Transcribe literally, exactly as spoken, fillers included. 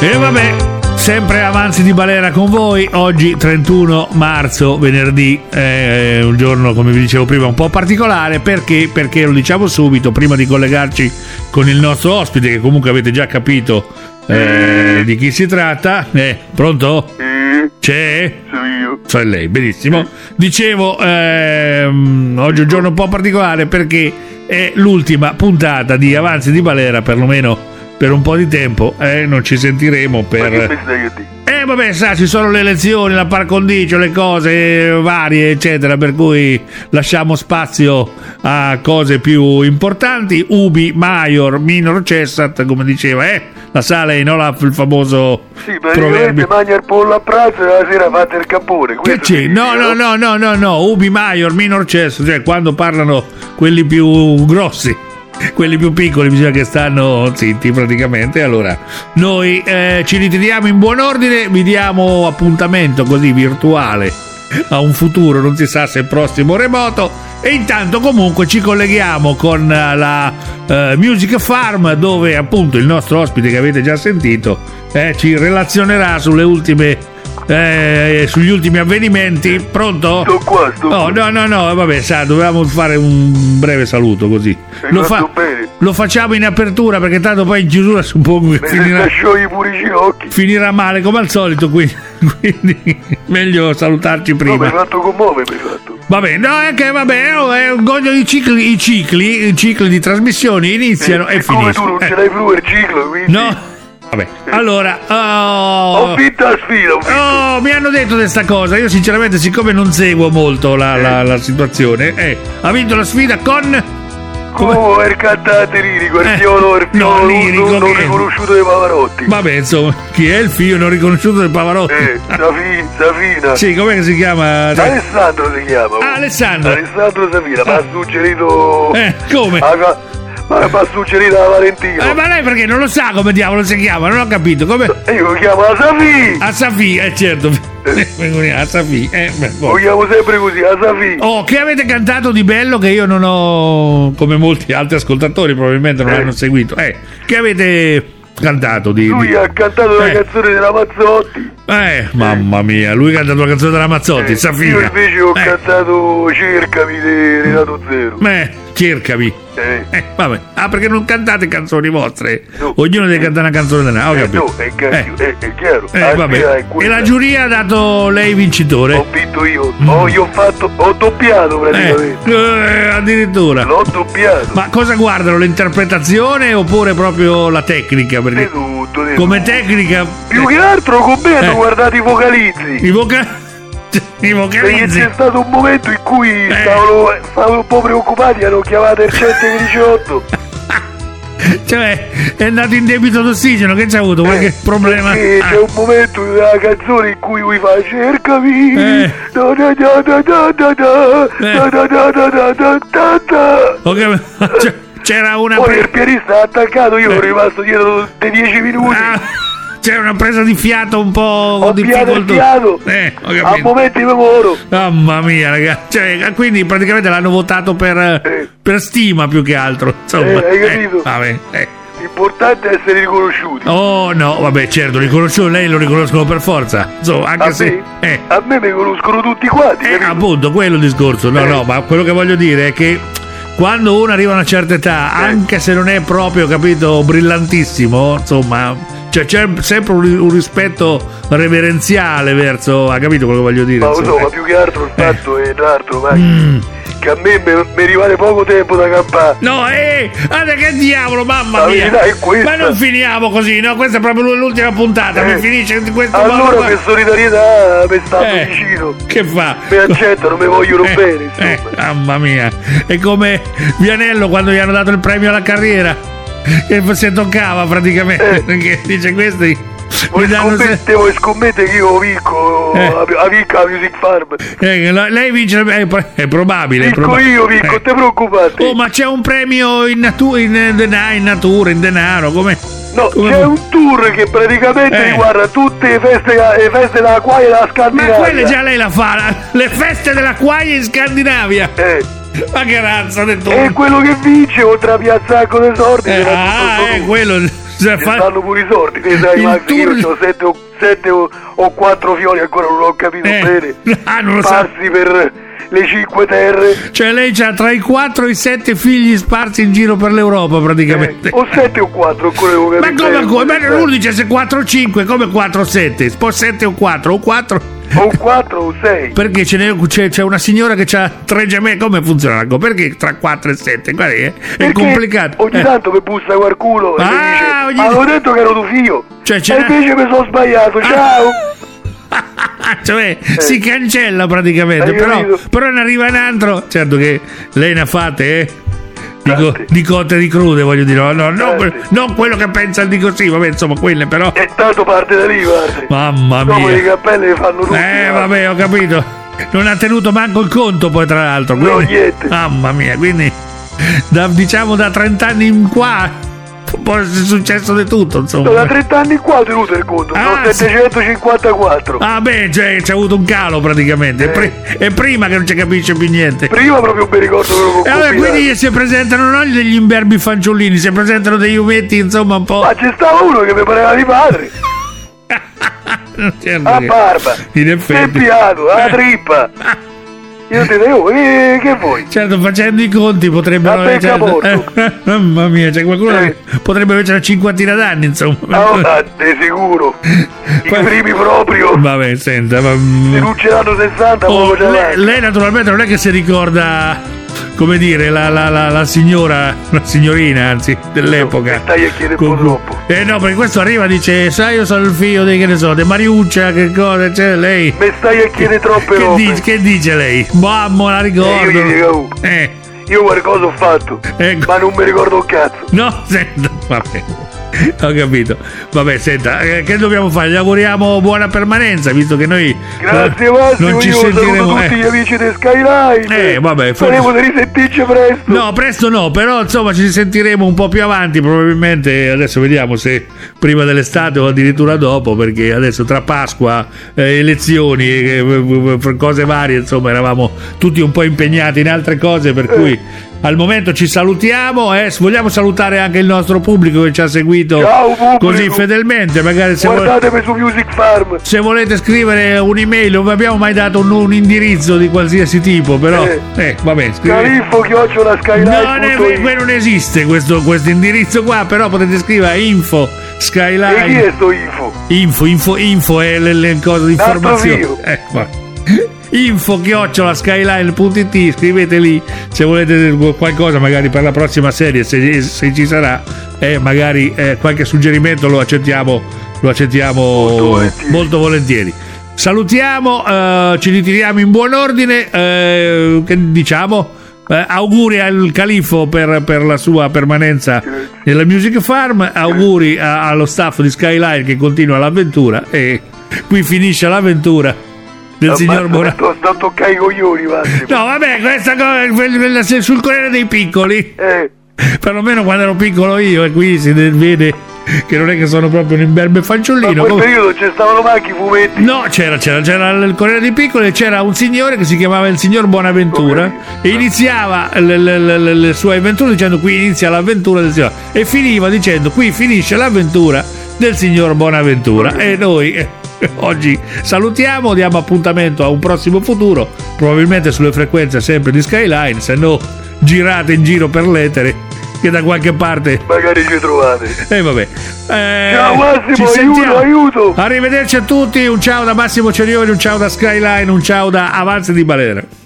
E vabbè, sempre Avanzi di Balera con voi. Oggi trentuno marzo, venerdì, è un giorno, come vi dicevo prima, un po' particolare. Perché? Perché lo diciamo subito, prima di collegarci con il nostro ospite, che comunque avete già capito eh, di chi si tratta. Eh, pronto? C'è? Sono io. Sono lei, benissimo. Dicevo, ehm, oggi è un giorno un po' particolare perché è l'ultima puntata di Avanzi di Balera, perlomeno per un po' di tempo, eh, non ci sentiremo per... Ma che mi stai a dire? Eh vabbè, sa, ci sono le elezioni, la par condicio, le cose varie, eccetera, per cui lasciamo spazio a cose più importanti. Ubi maior minor cessat, come diceva, eh, la sala in Olaf, il famoso Sì, praticamente mangia il pollo a pranzo e la sera fate il cappone. Che c'è? No, no, no, no, no, no, ubi maior minor cessat, cioè quando parlano quelli più grossi. Quelli più piccoli bisogna che stanno zitti praticamente. Allora noi eh, ci ritiriamo in buon ordine, vi diamo appuntamento così virtuale a un futuro, non si sa se il prossimo o remoto, e intanto comunque ci colleghiamo con la eh, Music Farm, dove appunto il nostro ospite che avete già sentito eh, ci relazionerà sulle ultime Eh, sugli ultimi avvenimenti. Pronto? Sto qua, sto no, qua. no, no, no, vabbè, sa, dovevamo fare un breve saluto così. Lo, fa- bene. lo facciamo in apertura perché tanto poi in chiusura suppongo che Mi finirà, sciogli pure i ginocchi. finirà male come al solito, quindi, quindi meglio salutarci No, mi hai prima. fatto commuovere, mi hai fatto. Vabbè, no, è che vabbè, oh, è un goglio di cicli, i cicli, i cicli di trasmissioni iniziano Eh, e siccome tu finiscono. non Eh, ce l'hai più il ciclo, quindi... no, vabbè, allora, oh, Ho vinto la sfida, ho vinto. Oh, mi hanno detto questa cosa. Io sinceramente, siccome non seguo molto la, la, la situazione, eh, ha vinto la sfida con Come il cantante lirico, il Eh, fiolo, il no, fiolo lirico non, non che- riconosciuto dei Pavarotti. vabbè, insomma, chi è il figlio non riconosciuto del Pavarotti? Eh, Safi, Safina. Sì, com'è che si chiama? Alessandro si chiama. Ah, Alessandro. Alessandro Safina, mi ha suggerito... Eh, come? Ah, ma ma mi ha suggerito la Valentino. Eh, ma lei perché non lo sa come diavolo si chiama? Non ho capito. Come? E io lo chiamo la Safi. A Safi, eh certo. A Safi. Eh, beh, Lo boh. chiamo sempre così, la Safi. Oh, che avete cantato di bello che io non ho, come molti altri ascoltatori probabilmente non Eh. hanno seguito. Eh, che avete cantato di... Lui di- ha cantato la Eh. canzone della Mazzotti. Eh, mamma mia, lui canta la canzone della Mazzotti, Eh, Safina. Io invece ho eh, cantato Cercami di Renato Zero. eh, cercami. Eh. Eh, vabbè. Ah, perché non cantate canzoni vostre? No. Ognuno deve cantare una canzone della... Ho Eh, capito. no, è, chiaro, Eh. è, è chiaro. Eh, La sfida vabbè. è E quella. la giuria ha dato lei vincitore. Ho vinto io. Mm. Oh, io ho fatto. Ho doppiato praticamente. Eh, eh, addirittura. L'ho doppiato. Ma cosa guardano? L'interpretazione oppure proprio la tecnica? Di Perché tutto, di come tutto. tecnica... Più che altro con me hanno Eh. guardato i vocalizzi. I voca... I Perché vocalizzi... c'è stato un momento in cui stavano, stavano un po' preoccupati, hanno chiamato il centodiciotto. Cioè, è andato in debito d'ossigeno, che c'ha avuto? Qualche Eh, problema? perché Ah. c'è un momento della canzone in cui lui fa cercami. Eh. Da da da da da da da, Eh. da da da da da da da da. Ho capito. Cioè, c'era una... Poi pre- il pianista ha attaccato, io Eh. sono rimasto dietro dei dieci minuti. Ah, c'era una presa di fiato un po' Ho piato il difficoltosa. fiato. Eh, ho A capito. momenti mi muoro. Mamma mia, ragazzi. Cioè, quindi praticamente l'hanno votato per, Eh. per stima più che altro. Insomma. Eh, hai capito? vabbè, eh. L'importante è essere riconosciuti. Oh no, vabbè, certo, riconosciuto, lei lo riconoscono per forza. Insomma, anche A se. me, Eh. a me mi conoscono tutti quanti. Eh, capito? appunto, quello è il discorso. No, Eh. no, ma quello che voglio dire è che quando uno arriva a una certa età, Eh. anche se non è proprio, capito, brillantissimo, insomma, cioè c'è sempre un, un rispetto reverenziale verso, ha capito quello che voglio dire? Ma lo insomma, so, ma eh. più che altro il fatto è un altro, ma Mm. che a me mi, mi rimane poco tempo da campare. No, eh, guarda che diavolo, mamma La mia! verità è questa. Ma non finiamo così, no? Questa è proprio l'ultima puntata, Eh. mi finisce in questo modo Allora qua. per solidarietà mi stanno Eh. vicino. Che fa? Mi accettano, mi vogliono Eh, bene, eh, insomma. mamma mia, è come Vianello quando gli hanno dato il premio alla carriera, che si toccava praticamente, Eh. perché dice questi Vuoi mi danno se- scommette, vuoi scommette che io vinco Eh. a, a vinco a Music Farm. eh, la- lei vince, è, è probabile. è Vinco proba- io, vinco, eh. te preoccupate. Oh, ma c'è un premio in, natu- in, dena- in natura, in denaro, come? No, come- c'è un tour che praticamente Eh. riguarda tutte le feste, le feste della quaglia e della Ma Scandinavia. quelle già lei la fa, la- le feste della quaglia in Scandinavia. Eh. Ma che razza di tu? E quello che vince oltre a piazzare con le sordi Eh, era ah, tutto è lui. quello. Se Ci fa- stanno pure i soldi, te sai il Max, che tour- io ho sette o, sette o, o quattro fiori, ancora non ho capito Eh, bene. ah, non lo sa. Passi per le cinque terre. Cioè lei ha tra i quattro e i sette figli sparsi in giro per l'Europa praticamente. Eh, o sette o quattro, ancora devo Ma capire. come, bene come? Ma come uno dice se quattro o cinque, come quattro o sette? Un po' sette o quattro o quattro. o quattro o sei. Perché ce n'è, c'è, c'è una signora che ha tre gemelli, come funziona la cosa? Perché tra quattro e sette? Guarda, è, è Perché complicato. ogni Eh. tanto mi bussa qualcuno e Ah, mi dice ogni- ma avevo detto che ero tuo figlio. Cioè, ce e n'è- invece mi sono sbagliato, ciao. Cioè si cancella praticamente. Hai Però, capito? però ne arriva un altro. Certo che lei ne fate, eh? Di, co- Tante. di cotte e di crude, voglio dire. No, no, non, Tante. que- non quello che pensa di così, vabbè, insomma, quelle però. E tanto parte da lì, guarda. Mamma Dopo i mia. cappelli li fanno tutti. Eh, guarda. vabbè, ho capito. Non ha tenuto manco il conto, poi, tra l'altro. No, Quindi, niente. mamma mia, quindi da, diciamo da trenta anni in qua può essere successo di tutto, insomma. No, da trenta anni qua ho tenuto il conto, Ah, sono settecentocinquantaquattro. Ah, beh, cioè, c'è avuto un calo praticamente. È, pri- è prima che non ci capisce più niente. Prima proprio mi ricordo quello che E ho allora, combinato. quindi si presentano non degli imberbi fanciullini, si presentano degli umetti, insomma, un po'. Ma c'è stava uno che mi pareva di padre, Certo a che- barba, in effetti. tempiato, a Eh. trippa. Io ti dico, eh, che vuoi? Certo, facendo i conti potrebbero. Vabbè, certo, capotto. eh, mamma mia, c'è qualcuno Eh. che potrebbe avere una cinquantina d'anni, insomma. Ah, ah, di sicuro. I Poi- primi proprio. Vabbè, senta, ma. Se non ce l'hanno sessanta, Oh, proprio ce lei, l'hanno. lei naturalmente non è che si ricorda, come dire, la, la, la, la signora, la signorina anzi, dell'epoca. Mi stai a chiedere Con un po' cui- troppo. Eh no, perché questo arriva e dice, sai, io sono il figlio di, che ne so, di Mariuccia, che cosa, c'è lei. Mi stai a chiedere troppe Che robe. dice, che dice lei? Mamma, la Eh, ricordo. io gli dico, oh, Eh, io qualcosa ho fatto, ecco. ma non mi ricordo un cazzo. No, senta, vabbè. Ho capito. Vabbè, senta, eh, che dobbiamo fare? Gli auguriamo buona permanenza, visto che noi Grazie eh, Massimo, non ci io saluto sentiremo. tutti eh. gli amici di Skyline. Eh, vabbè, forse- Faremo di risentirci presto. No, presto no, però insomma ci sentiremo un po' più avanti, probabilmente adesso vediamo se prima dell'estate o addirittura dopo, perché adesso tra Pasqua, eh, elezioni, eh, eh, cose varie, insomma eravamo tutti un po' impegnati in altre cose, per cui al momento ci salutiamo e vogliamo salutare anche il nostro pubblico che ci ha seguito Ciao, pubblico. così fedelmente, magari se, vo- Guardatemi su Music Farm. se volete scrivere un'email, non vi abbiamo mai dato un, un indirizzo di qualsiasi tipo, però Eh. eh, vabbè, scrivete. Califfo chiocciola Non, è, skyline.it. que- non esiste questo, questo indirizzo qua, però potete scrivere a info E chi skyline è sto info? info info info è le, le cose di L'altro informazione mio. eh, va. info chiocciola skyline.it, scrivete lì se volete qualcosa magari per la prossima serie, se, se ci sarà, e magari eh, qualche suggerimento lo accettiamo lo accettiamo Molto volentieri. molto volentieri. Salutiamo, eh, ci ritiriamo in buon ordine, eh, che diciamo Eh, auguri al Califfo per, per la sua permanenza nella Music Farm, auguri a- allo staff di Skyline che continua l'avventura, e qui finisce l'avventura del signor Bona. Sto, sto a toccare i coglioni, Massimo. No, vabbè, questa cosa quella- sul Corriere dei Piccoli, Eh, perlomeno quando ero piccolo io, e qui si vede che non è che sono proprio un imberbe ma fanciullino. in quel come- periodo ci stavano manchi i fumetti. No, c'era, c'era, c'era il Corriere dei Piccoli, e c'era un signore che si chiamava il signor Bonaventura, e iniziava le, le- le- le sue avventure dicendo qui inizia l'avventura del signore, e finiva dicendo qui finisce l'avventura del signor Bonaventura. E noi eh, oggi salutiamo, diamo appuntamento a un prossimo futuro, probabilmente sulle frequenze sempre di Skyline, se no girate in giro per l'etere che da qualche parte. Magari ci trovate. E eh, vabbè. Eh, Ciao Massimo, ci aiuto, sentiamo. aiuto. Arrivederci a tutti, un ciao da Massimo Cerioni, un ciao da Skyline, un ciao da Avanzi di Balera.